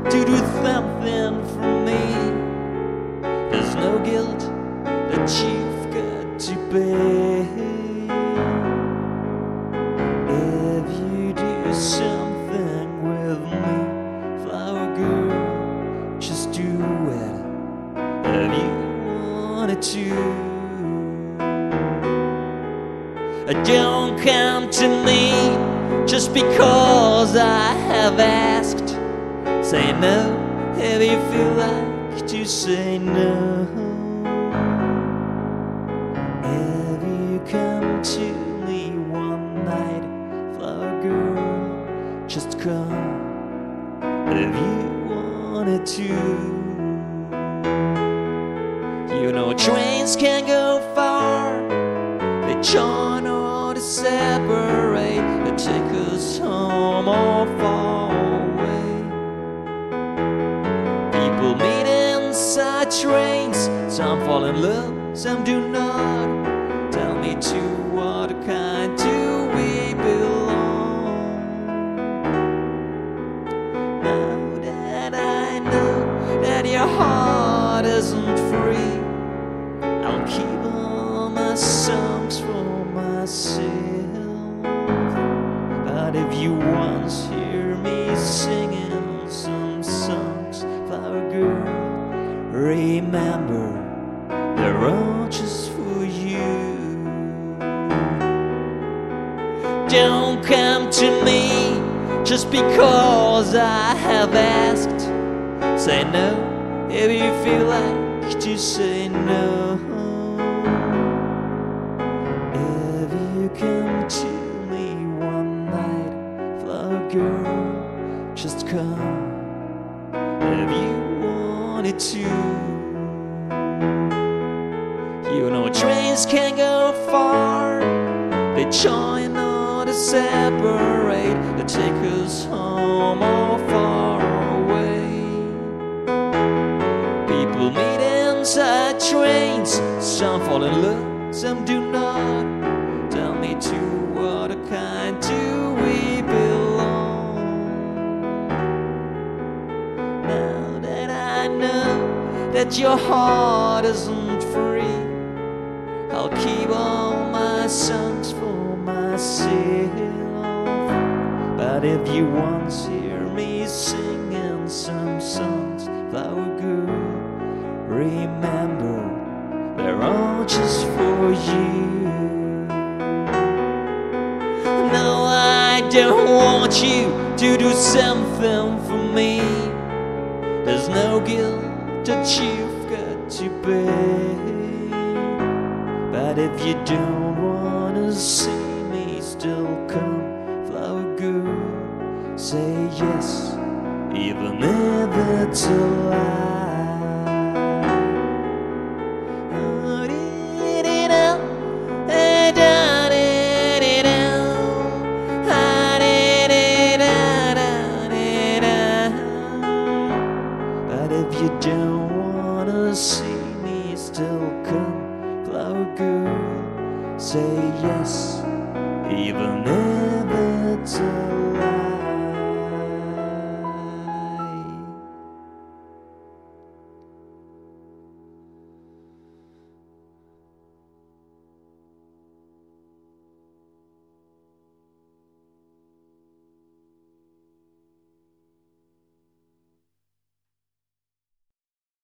to do something for me. There's no guilt that you've got to pay. If you do something with me, flower girl, just do it if you wanted to. Don't come to me just because I have asked. Say no if you feel like to say no. If you come to me one night, flower girl, just come if you wanted to. You know trains can't go far, they join or they separate, they take us home or far away. People meet inside trains, some fall in love, some do not. Tell me to what kind do we belong? Now that I know that your heart isn't free, I'll keep all my songs for myself. But if you once hear me singing some songs, flower girl, remember they're all just for you. Don't come to me just because I have asked. Say no if you feel like to say no. If you come to me one night, flower girl, just come if you wanted to. You know trains can't go far, they join or they separate, they take us home or far away. People meet inside trains, some fall in love, some do not. Tell me to what kind do we belong? Now that I know that your heart isn't free, I'll keep all my songs for myself. But if you once hear me singing some songs, flower girl, remember they're all just for you. No, I don't want you to do something for me. There's no guilt that you've got to pay. But if you don't wanna see me still come, flower girl, say yes, even if it's a lie. But if you don't wanna see me still come, flower girl, say yes, even if it's a lie.